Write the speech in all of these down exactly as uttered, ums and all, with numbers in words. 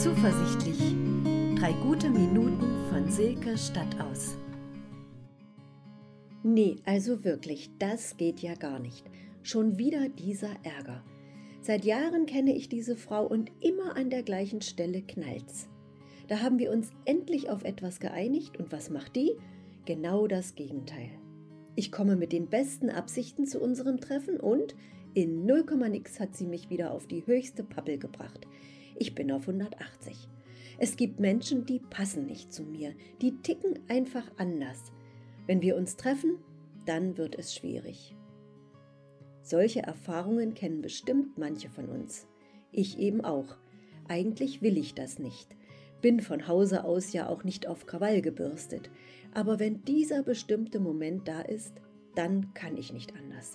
Zuversichtlich. Drei gute Minuten von Silke Stadtaus. Nee, also wirklich, das geht ja gar nicht. Schon wieder dieser Ärger. Seit Jahren kenne ich diese Frau und immer an der gleichen Stelle knallt's. Da haben wir uns endlich auf etwas geeinigt und was macht die? Genau das Gegenteil. Ich komme mit den besten Absichten zu unserem Treffen und in null Komma nix hat sie mich wieder auf die höchste Pappel gebracht. Ich bin auf hundertachtzig. Es gibt Menschen, die passen nicht zu mir, die ticken einfach anders. Wenn wir uns treffen, dann wird es schwierig. Solche Erfahrungen kennen bestimmt manche von uns. Ich eben auch. Eigentlich will ich das nicht. Bin von Hause aus ja auch nicht auf Krawall gebürstet. Aber wenn dieser bestimmte Moment da ist, dann kann ich nicht anders.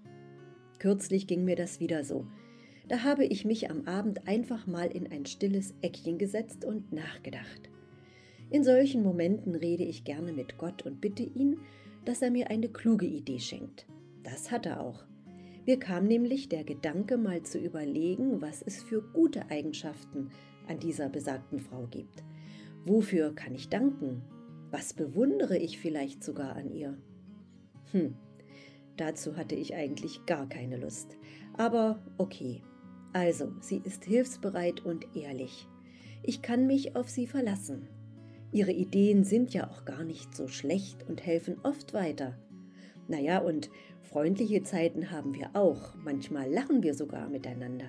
Kürzlich ging mir das wieder so. Da habe ich mich am Abend einfach mal in ein stilles Eckchen gesetzt und nachgedacht. In solchen Momenten rede ich gerne mit Gott und bitte ihn, dass er mir eine kluge Idee schenkt. Das hat er auch. Mir kam nämlich der Gedanke, mal zu überlegen, was es für gute Eigenschaften an dieser besagten Frau gibt. Wofür kann ich danken? Was bewundere ich vielleicht sogar an ihr? Hm, dazu hatte ich eigentlich gar keine Lust. Aber okay. Also, sie ist hilfsbereit und ehrlich. Ich kann mich auf sie verlassen. Ihre Ideen sind ja auch gar nicht so schlecht und helfen oft weiter. Naja, und freundliche Zeiten haben wir auch. Manchmal lachen wir sogar miteinander.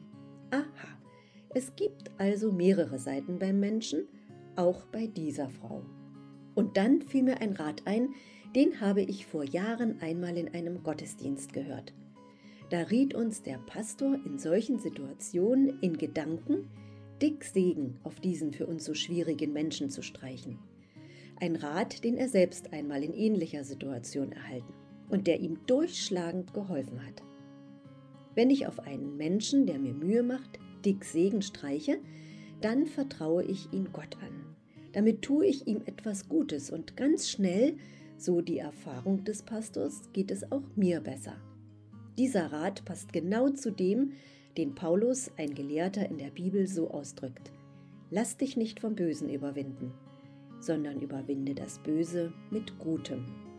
Aha, es gibt also mehrere Seiten beim Menschen, auch bei dieser Frau. Und dann fiel mir ein Rat ein, den habe ich vor Jahren einmal in einem Gottesdienst gehört. Da riet uns der Pastor in solchen Situationen in Gedanken, dick Segen auf diesen für uns so schwierigen Menschen zu streichen. Ein Rat, den er selbst einmal in ähnlicher Situation erhalten und der ihm durchschlagend geholfen hat. Wenn ich auf einen Menschen, der mir Mühe macht, dick Segen streiche, dann vertraue ich ihn Gott an. Damit tue ich ihm etwas Gutes und ganz schnell, so die Erfahrung des Pastors, geht es auch mir besser. Dieser Rat passt genau zu dem, den Paulus, ein Gelehrter in der Bibel, so ausdrückt. Lass dich nicht vom Bösen überwinden, sondern überwinde das Böse mit Gutem.